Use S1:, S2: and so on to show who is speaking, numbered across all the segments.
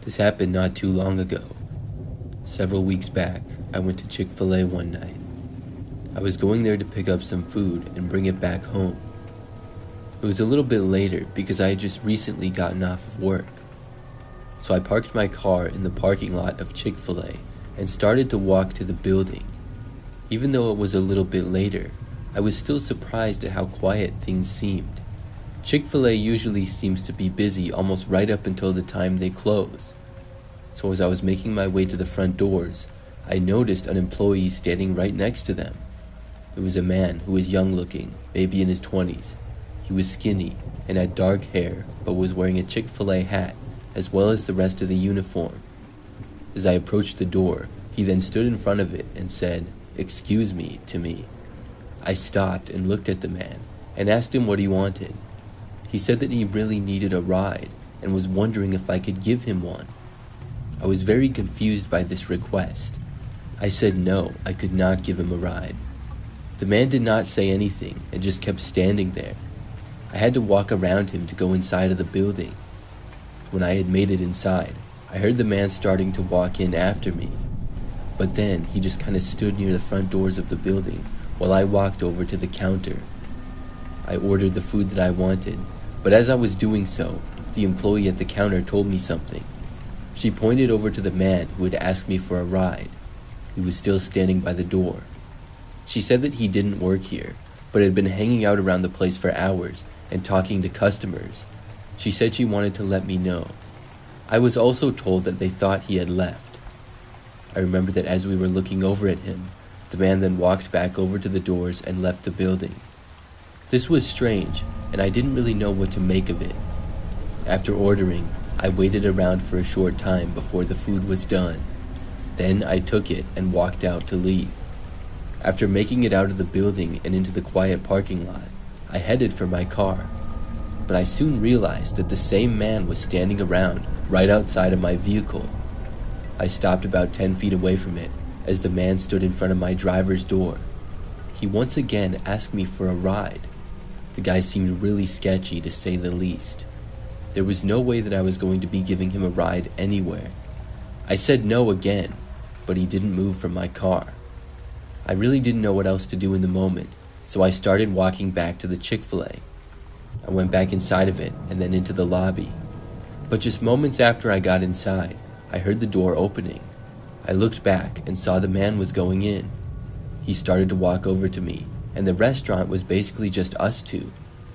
S1: This happened not too long ago. Several weeks back, I went to Chick-fil-A one night. I was going there to pick up some food and bring it back home. It was a little bit later because I had just recently gotten off of work. So I parked my car in the parking lot of Chick-fil-A and started to walk to the building. Even though it was a little bit later, I was still surprised at how quiet things seemed. Chick-fil-A usually seems to be busy almost right up until the time they close. So as I was making my way to the front doors, I noticed an employee standing right next to them. It was a man who was young looking, maybe in his 20s. He was skinny and had dark hair, but was wearing a Chick-fil-A hat as well as the rest of the uniform. As I approached the door, he then stood in front of it and said, "Excuse me," to me. I stopped and looked at the man and asked him what he wanted. He said that he really needed a ride and was wondering if I could give him one. I was very confused by this request. I said no, I could not give him a ride. The man did not say anything and just kept standing there. I had to walk around him to go inside of the building. When I had made it inside, I heard the man starting to walk in after me. But then he just kind of stood near the front doors of the building while I walked over to the counter. I ordered the food that I wanted, but as I was doing so, the employee at the counter told me something. She pointed over to the man who had asked me for a ride. He was still standing by the door. She said that he didn't work here, but had been hanging out around the place for hours and talking to customers. She said she wanted to let me know. I was also told that they thought he had left. I remember that as we were looking over at him, the man then walked back over to the doors and left the building. This was strange, and I didn't really know what to make of it. After ordering, I waited around for a short time before the food was done. Then I took it and walked out to leave. After making it out of the building and into the quiet parking lot, I headed for my car. But I soon realized that the same man was standing around right outside of my vehicle. I stopped about 10 feet away from it as the man stood in front of my driver's door. He once again asked me for a ride. The guy seemed really sketchy, to say the least. There was no way that I was going to be giving him a ride anywhere. I said no again, but he didn't move from my car. I really didn't know what else to do in the moment, so I started walking back to the Chick-fil-A. I went back inside of it and then into the lobby. But just moments after I got inside, I heard the door opening. I looked back and saw the man was going in. He started to walk over to me, and the restaurant was basically just us two.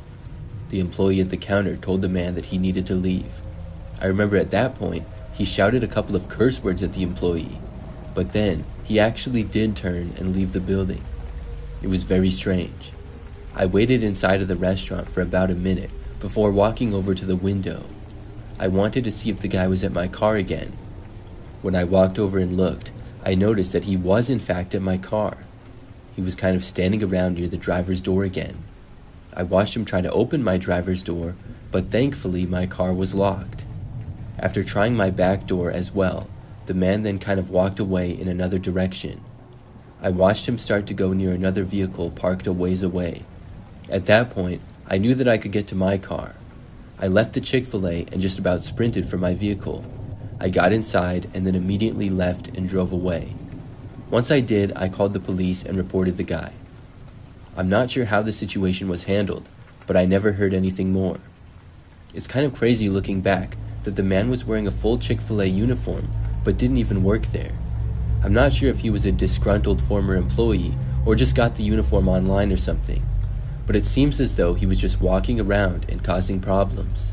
S1: The employee at the counter told the man that he needed to leave. I remember at that point, he shouted a couple of curse words at the employee, but then he actually did turn and leave the building. It was very strange. I waited inside of the restaurant for about a minute before walking over to the window. I wanted to see if the guy was at my car again. When I walked over and looked, I noticed that he was in fact at my car. He was kind of standing around near the driver's door again. I watched him try to open my driver's door, but thankfully my car was locked. After trying my back door as well, the man then kind of walked away in another direction. I watched him start to go near another vehicle parked a ways away. At that point, I knew that I could get to my car. I left the Chick-fil-A and just about sprinted for my vehicle. I got inside and then immediately left and drove away. Once I did, I called the police and reported the guy. I'm not sure how the situation was handled, but I never heard anything more. It's kind of crazy looking back that the man was wearing a full Chick-fil-A uniform, but didn't even work there. I'm not sure if he was a disgruntled former employee or just got the uniform online or something, but it seems as though he was just walking around and causing problems.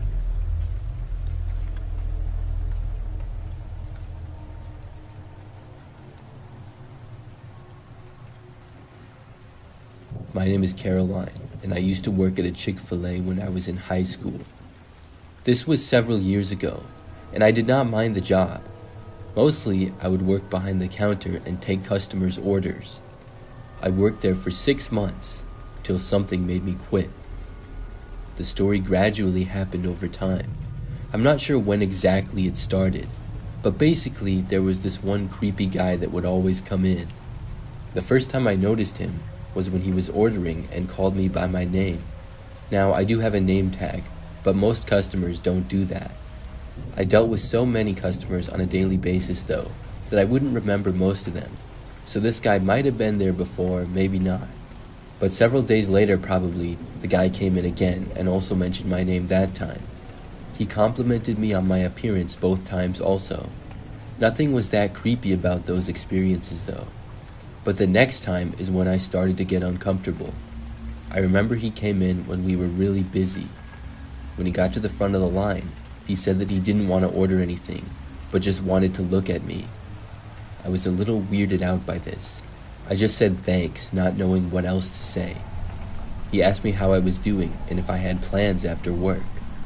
S1: My name is Caroline, and I used to work at a Chick-fil-A when I was in high school. This was several years ago, and I did not mind the job. Mostly, I would work behind the counter and take customers' orders. I worked there for 6 months, till something made me quit. The story gradually happened over time. I'm not sure when exactly it started, but basically there was this one creepy guy that would always come in. The first time I noticed him was when he was ordering and called me by my name. Now, I do have a name tag, but most customers don't do that. I dealt with so many customers on a daily basis, though, that I wouldn't remember most of them. So this guy might have been there before, maybe not. But several days later, probably, the guy came in again and also mentioned my name that time. He complimented me on my appearance both times also. Nothing was that creepy about those experiences, though. But the next time is when I started to get uncomfortable. I remember he came in when we were really busy. When he got to the front of the line, he said that he didn't want to order anything, but just wanted to look at me. I was a little weirded out by this. I just said thanks, not knowing what else to say. He asked me how I was doing and if I had plans after work.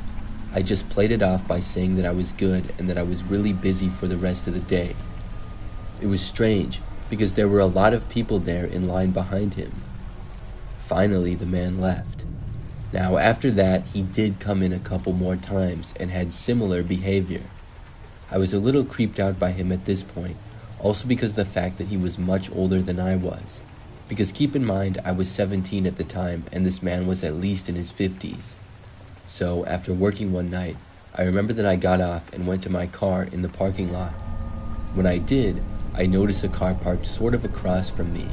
S1: I just played it off by saying that I was good and that I was really busy for the rest of the day. It was strange because there were a lot of people there in line behind him. Finally, the man left. Now, after that, he did come in a couple more times and had similar behavior. I was a little creeped out by him at this point, also because of the fact that he was much older than I was. Because keep in mind, I was 17 at the time and this man was at least in his 50s. So, after working one night, I remember that I got off and went to my car in the parking lot. When I did, I noticed a car parked sort of across from me.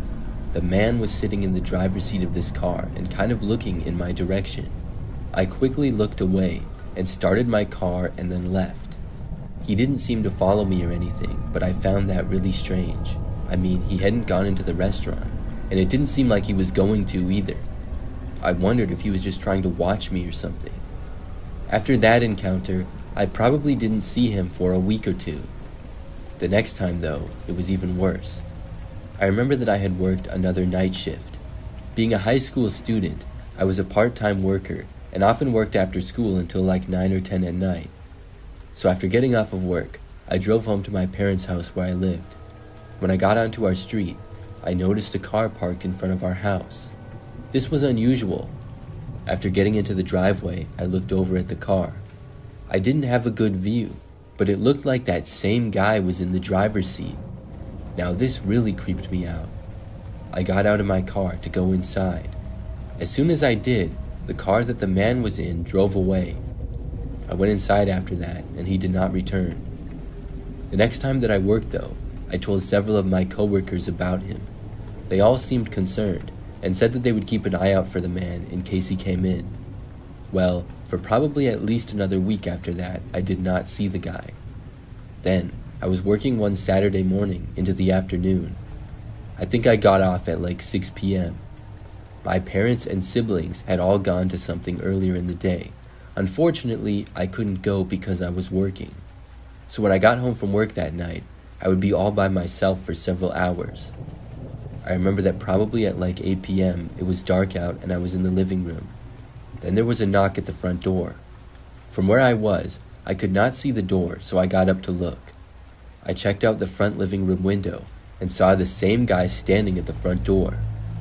S1: The man was sitting in the driver's seat of this car and kind of looking in my direction. I quickly looked away and started my car and then left. He didn't seem to follow me or anything, but I found that really strange. I mean, he hadn't gone into the restaurant, and it didn't seem like he was going to either. I wondered if he was just trying to watch me or something. After that encounter, I probably didn't see him for a week or two. The next time, though, it was even worse. I remember that I had worked another night shift. Being a high school student, I was a part-time worker and often worked after school until like 9 or 10 at night. So after getting off of work, I drove home to my parents' house where I lived. When I got onto our street, I noticed a car parked in front of our house. This was unusual. After getting into the driveway, I looked over at the car. I didn't have a good view, but it looked like that same guy was in the driver's seat. Now this really creeped me out. I got out of my car to go inside. As soon as I did, the car that the man was in drove away. I went inside after that, and he did not return. The next time that I worked, though, I told several of my coworkers about him. They all seemed concerned, and said that they would keep an eye out for the man in case he came in. Well, for probably at least another week after that, I did not see the guy. Then, I was working one Saturday morning into the afternoon. I think I got off at like 6 p.m. My parents and siblings had all gone to something earlier in the day. Unfortunately, I couldn't go because I was working. So when I got home from work that night, I would be all by myself for several hours. I remember that probably at like 8 p.m. it was dark out and I was in the living room. Then there was a knock at the front door. From where I was, I could not see the door, so I got up to look. I checked out the front living room window and saw the same guy standing at the front door.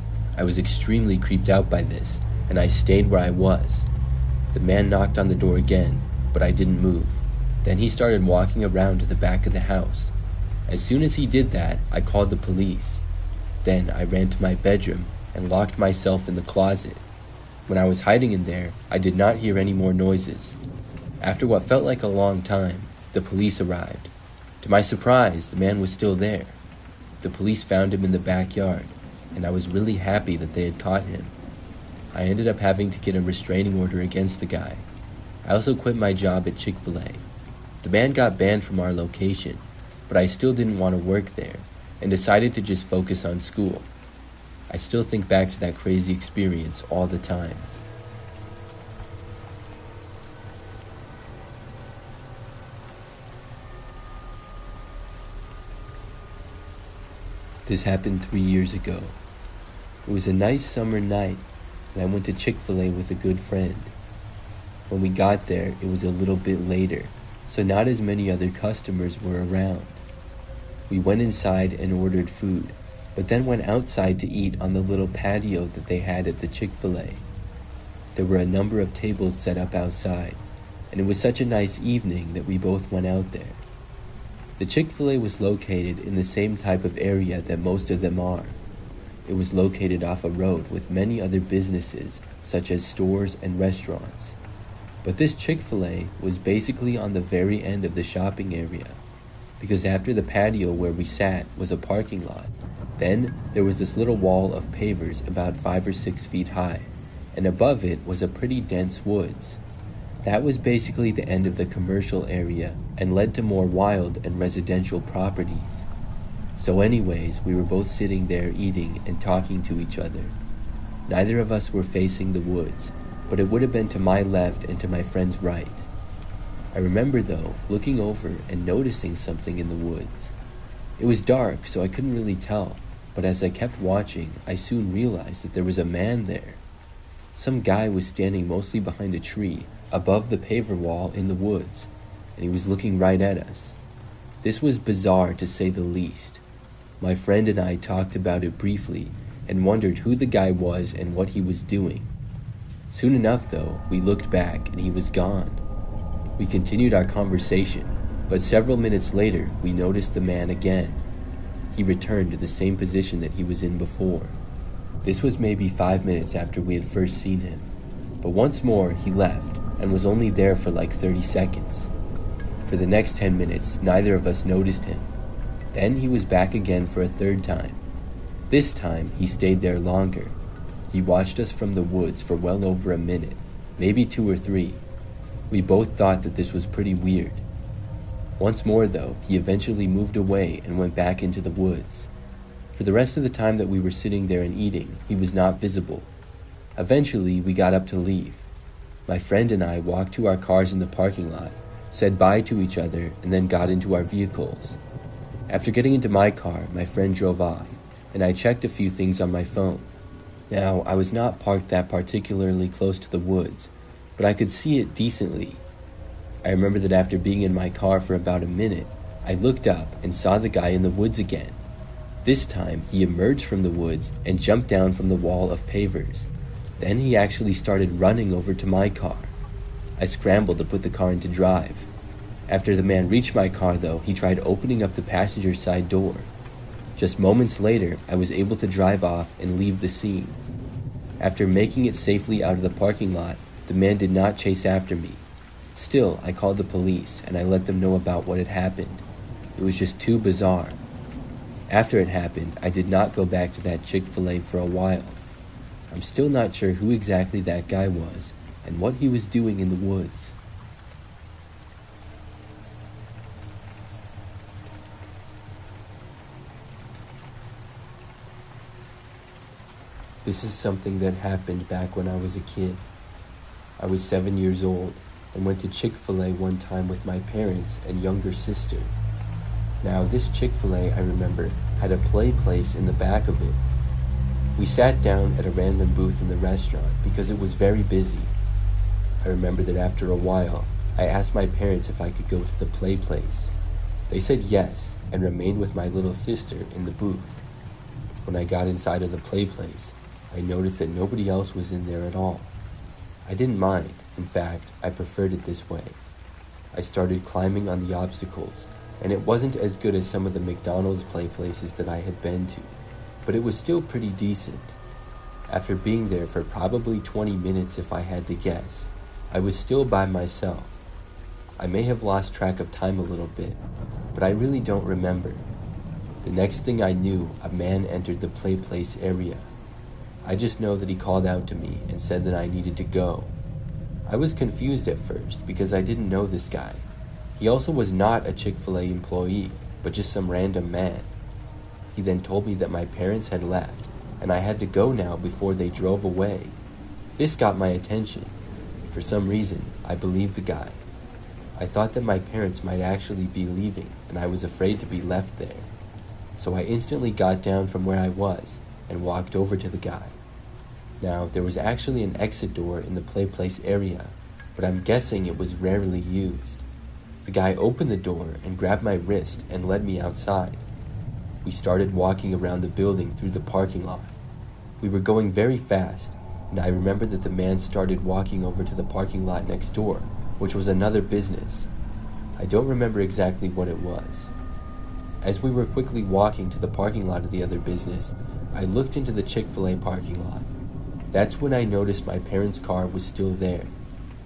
S1: I was extremely creeped out by this, and I stayed where I was. The man knocked on the door again, but I didn't move. Then he started walking around to the back of the house. As soon as he did that, I called the police. Then I ran to my bedroom and locked myself in the closet. When I was hiding in there, I did not hear any more noises. After what felt like a long time, the police arrived. To my surprise, the man was still there. The police found him in the backyard, and I was really happy that they had caught him. I ended up having to get a restraining order against the guy. I also quit my job at Chick-fil-A. The man got banned from our location, but I still didn't want to work there, and decided to just focus on school. I still think back to that crazy experience all the time. This happened 3 years ago. It was a nice summer night, and I went to Chick-fil-A with a good friend. When we got there, it was a little bit later, so not as many other customers were around. We went inside and ordered food, but then went outside to eat on the little patio that they had at the Chick-fil-A. There were a number of tables set up outside, and it was such a nice evening that we both went out there. The Chick-fil-A was located in the same type of area that most of them are. It was located off a road with many other businesses, such as stores and restaurants. But this Chick-fil-A was basically on the very end of the shopping area, because after the patio where we sat was a parking lot, then there was this little wall of pavers about 5 or 6 feet high, and above it was a pretty dense woods. That was basically the end of the commercial area and led to more wild and residential properties. So anyways, we were both sitting there eating and talking to each other. Neither of us were facing the woods, but it would have been to my left and to my friend's right. I remember though, looking over and noticing something in the woods. It was dark, so I couldn't really tell, but as I kept watching, I soon realized that there was a man there. Some guy was standing mostly behind a tree, above the paver wall in the woods, and he was looking right at us. This was bizarre to say the least. My friend and I talked about it briefly and wondered who the guy was and what he was doing. Soon enough though, we looked back and he was gone. We continued our conversation, but several minutes later we noticed the man again. He returned to the same position that he was in before. This was maybe 5 minutes after we had first seen him, but once more he left and was only there for like 30 seconds. For the next 10 minutes, neither of us noticed him. Then he was back again for a third time. This time, he stayed there longer. He watched us from the woods for well over a minute, maybe 2 or 3. We both thought that this was pretty weird. Once more though, he eventually moved away and went back into the woods. For the rest of the time that we were sitting there and eating, he was not visible. Eventually, we got up to leave. My friend and I walked to our cars in the parking lot, said bye to each other, and then got into our vehicles. After getting into my car, my friend drove off, and I checked a few things on my phone. Now, I was not parked that particularly close to the woods, but I could see it decently. I remember that after being in my car for about a minute, I looked up and saw the guy in the woods again. This time, he emerged from the woods and jumped down from the wall of pavers. Then he actually started running over to my car. I scrambled to put the car into drive. After the man reached my car though, he tried opening up the passenger side door. Just moments later, I was able to drive off and leave the scene. After making it safely out of the parking lot, the man did not chase after me. Still, I called the police and I let them know about what had happened. It was just too bizarre. After it happened, I did not go back to that Chick-fil-A for a while. I'm still not sure who exactly that guy was and what he was doing in the woods. This is something that happened back when I was a kid. I was 7 years old and went to Chick-fil-A one time with my parents and younger sister. Now, this Chick-fil-A, I remember, had a play place in the back of it. We sat down at a random booth in the restaurant because it was very busy. I remember that after a while, I asked my parents if I could go to the play place. They said yes and remained with my little sister in the booth. When I got inside of the play place, I noticed that nobody else was in there at all. I didn't mind. In fact, I preferred it this way. I started climbing on the obstacles, and it wasn't as good as some of the McDonald's play places that I had been to, but it was still pretty decent. After being there for probably 20 minutes if I had to guess, I was still by myself. I may have lost track of time a little bit, but I really don't remember. The next thing I knew, a man entered the play place area. I just know that he called out to me and said that I needed to go. I was confused at first because I didn't know this guy. He also was not a Chick-fil-A employee, but just some random man. He then told me that my parents had left, and I had to go now before they drove away. This got my attention. For some reason, I believed the guy. I thought that my parents might actually be leaving, and I was afraid to be left there. So I instantly got down from where I was and walked over to the guy. Now, there was actually an exit door in the play place area, but I'm guessing it was rarely used. The guy opened the door and grabbed my wrist and led me outside. We started walking around the building through the parking lot. We were going very fast, and I remember that the man started walking over to the parking lot next door, which was another business. I don't remember exactly what it was. As we were quickly walking to the parking lot of the other business, I looked into the Chick-fil-A parking lot. That's when I noticed my parents' car was still there.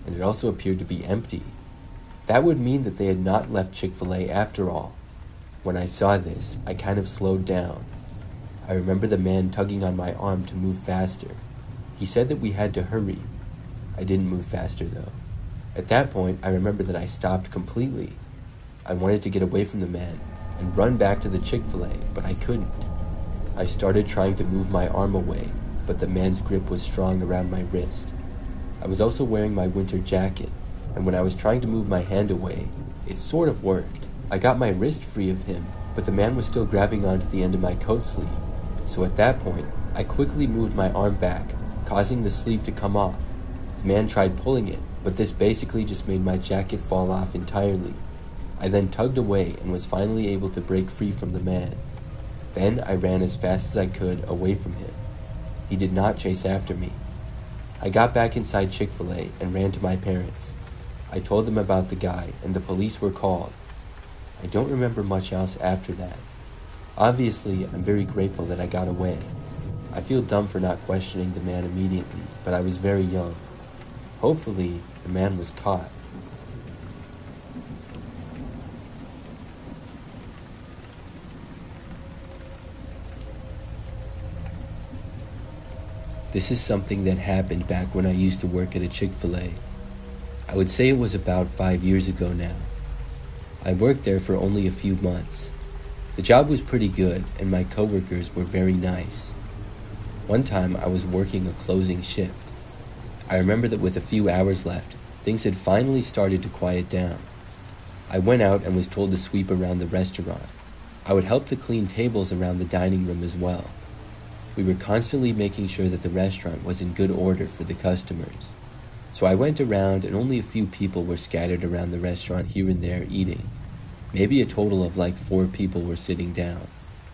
S1: and it also appeared to be empty. That would mean that they had not left Chick-fil-A after all. When I saw this, I kind of slowed down. I remember the man tugging on my arm to move faster. He said that we had to hurry. I didn't move faster though. At that point, I remember that I stopped completely. I wanted to get away from the man and run back to the Chick-fil-A, but I couldn't. I started trying to move my arm away, but the man's grip was strong around my wrist. I was also wearing my winter jacket, and when I was trying to move my hand away, it sort of worked. I got my wrist free of him, but the man was still grabbing onto the end of my coat sleeve. So at that point, I quickly moved my arm back, causing the sleeve to come off. The man tried pulling it, but this basically just made my jacket fall off entirely. I then tugged away and was finally able to break free from the man. Then I ran as fast as I could away from him. He did not chase after me. I got back inside Chick-fil-A and ran to my parents. I told them about the guy, and the police were called. I don't remember much else after that. Obviously, I'm very grateful that I got away. I feel dumb for not questioning the man immediately, but I was very young. Hopefully, the man was caught. This is something that happened back when I used to work at a Chick-fil-A. I would say it was about 5 years ago now. I worked there for only a few months. The job was pretty good, and my coworkers were very nice. One time, I was working a closing shift. I remember that with a few hours left, things had finally started to quiet down. I went out and was told to sweep around the restaurant. I would help to clean tables around the dining room as well. We were constantly making sure that the restaurant was in good order for the customers. So I went around and only a few people were scattered around the restaurant here and there eating. Maybe a total of like 4 people were sitting down.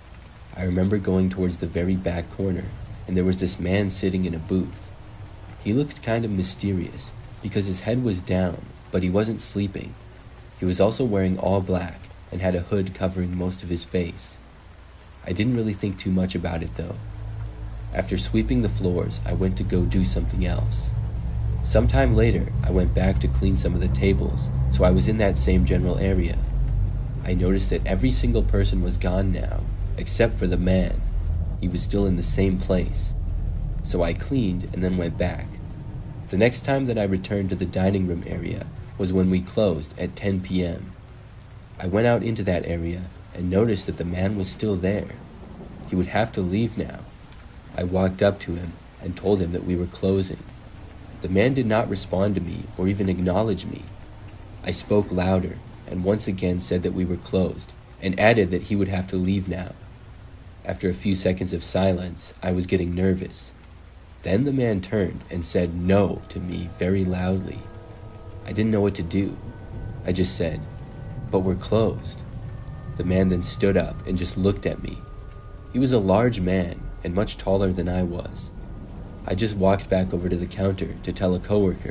S1: I remember going towards the very back corner, and there was this man sitting in a booth. He looked kind of mysterious because his head was down, but he wasn't sleeping. He was also wearing all black and had a hood covering most of his face. I didn't really think too much about it though. After sweeping the floors, I went to go do something else. Sometime later, I went back to clean some of the tables, so I was in that same general area. I noticed that every single person was gone now, except for the man. He was still in the same place. So I cleaned and then went back. The next time that I returned to the dining room area was when we closed at 10 p.m. I went out into that area and noticed that the man was still there. He would have to leave now. I walked up to him and told him that we were closing. The man did not respond to me or even acknowledge me. I spoke louder and once again said that we were closed and added that he would have to leave now. After a few seconds of silence, I was getting nervous. Then the man turned and said no to me very loudly. I didn't know what to do. I just said, "But we're closed." The man then stood up and just looked at me. He was a large man and much taller than I was. I just walked back over to the counter to tell a coworker.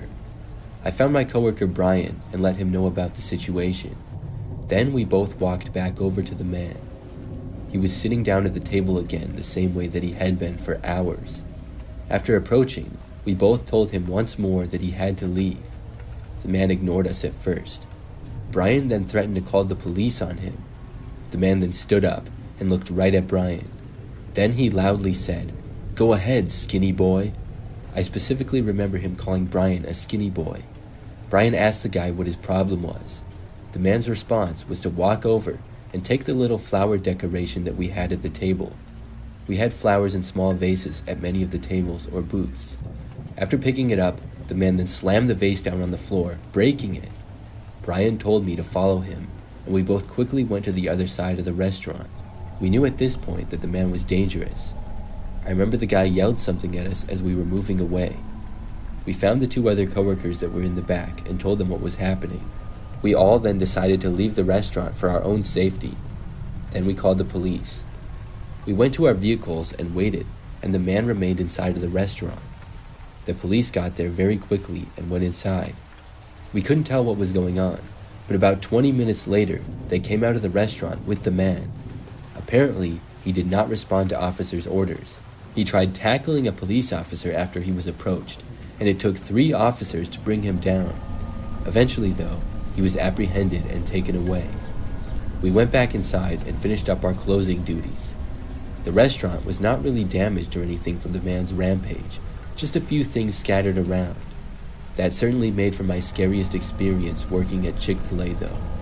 S1: I found my coworker Brian and let him know about the situation. Then we both walked back over to the man. He was sitting down at the table again the same way that he had been for hours. After approaching, we both told him once more that he had to leave. The man ignored us at first. Brian then threatened to call the police on him. The man then stood up and looked right at Brian. Then he loudly said, "Go ahead, skinny boy." I specifically remember him calling Brian a skinny boy. Brian asked the guy what his problem was. The man's response was to walk over and take the little flower decoration that we had at the table. We had flowers in small vases at many of the tables or booths. After picking it up, the man then slammed the vase down on the floor, breaking it. Brian told me to follow him, and we both quickly went to the other side of the restaurant. We knew at this point that the man was dangerous. I remember the guy yelled something at us as we were moving away. We found the 2 other coworkers that were in the back and told them what was happening. We all then decided to leave the restaurant for our own safety. Then we called the police. We went to our vehicles and waited, and the man remained inside of the restaurant. The police got there very quickly and went inside. We couldn't tell what was going on, but about 20 minutes later, they came out of the restaurant with the man. Apparently, he did not respond to officers' orders. He tried tackling a police officer after he was approached, and it took 3 officers to bring him down. Eventually, though, he was apprehended and taken away. We went back inside and finished up our closing duties. The restaurant was not really damaged or anything from the man's rampage, just a few things scattered around. That certainly made for my scariest experience working at Chick-fil-A, though.